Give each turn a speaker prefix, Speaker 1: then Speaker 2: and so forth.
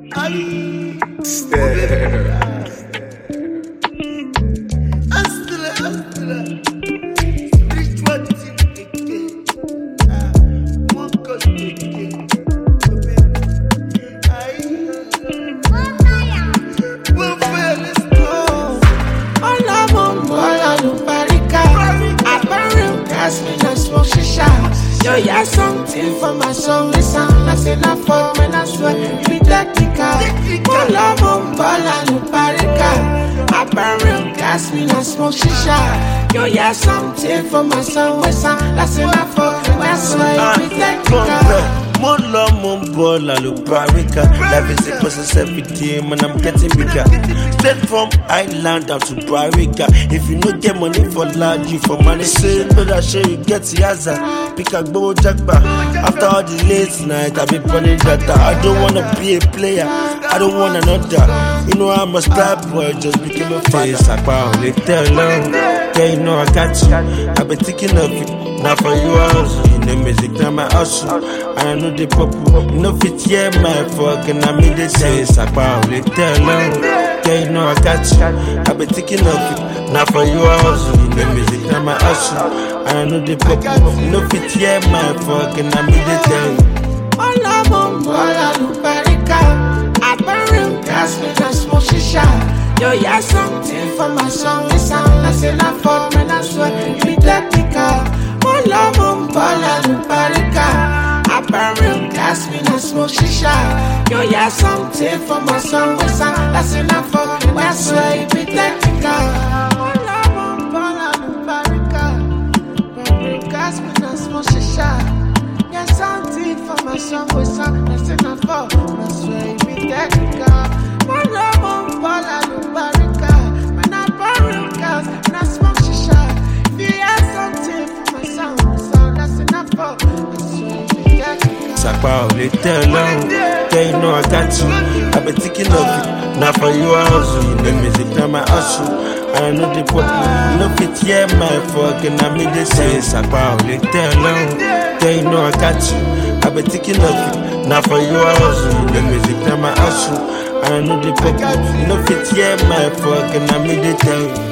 Speaker 1: Yo, yeah, something for my song. It sound like enough for when I swear be technical. One love on ball and parica. I burn real gas, me not smoke shisha. Yo, yeah, something for my song. It sound like enough for when I swear be technical.
Speaker 2: More love, more ball, and parica. Life is a process every day, man, I'm getting bigger. Straight from Island down to Barica. If you no get money for large, you for money. Say, no, that shit, you get the answer. Pick a go jackpot. After all the late night, I be pulling data. I don't wanna be a player, I don't want another. You know I'm a star boy, just became a face. I found it tell long. Yeah, you know I got you. I been thinking of it. Now for you also, you know music, now my hustle. And I know the purple, you know fit, yeah, my fucking I made it say, I found it tell long. Yeah, you know I got you. I been thinking of it. Now for you also, you know music, now my hustle. And I know the purple, you know fit, yeah, my fucking I made it tell you.
Speaker 1: All I'm on ball and parica. I burn real gas, me just smoke shisha. Yo, yeah, something for my song. It sound like enough for when I swear be technical. One love on ball and parica. I burn real gas, me not smoke shisha. Yo, yeah, something for my song. It sound like enough for when I swear be technical. One love on ball and parica. Burn real gas, me not smoke shisha. Yeah, something for my song. It sound like enough for when I swear be technical. One love on ball and parica. When I burn real gas, when I smoke shisha. If you have something for my song, it sound that's enough for I swear be technical.
Speaker 2: Sakpa only tell long. Yeah, you know I got you. I been thinking of it. Now for you I hustle. You know music, now my hustle. And I know the pop. You know fit, yeah, my fucking I made it say. Sakpa only tell long. Yeah, you know I got you. I been thinking of it. Now for you I hustle. You know music, now my hustle. And I know the pop. You know fit, yeah, my fucking I made it tell you.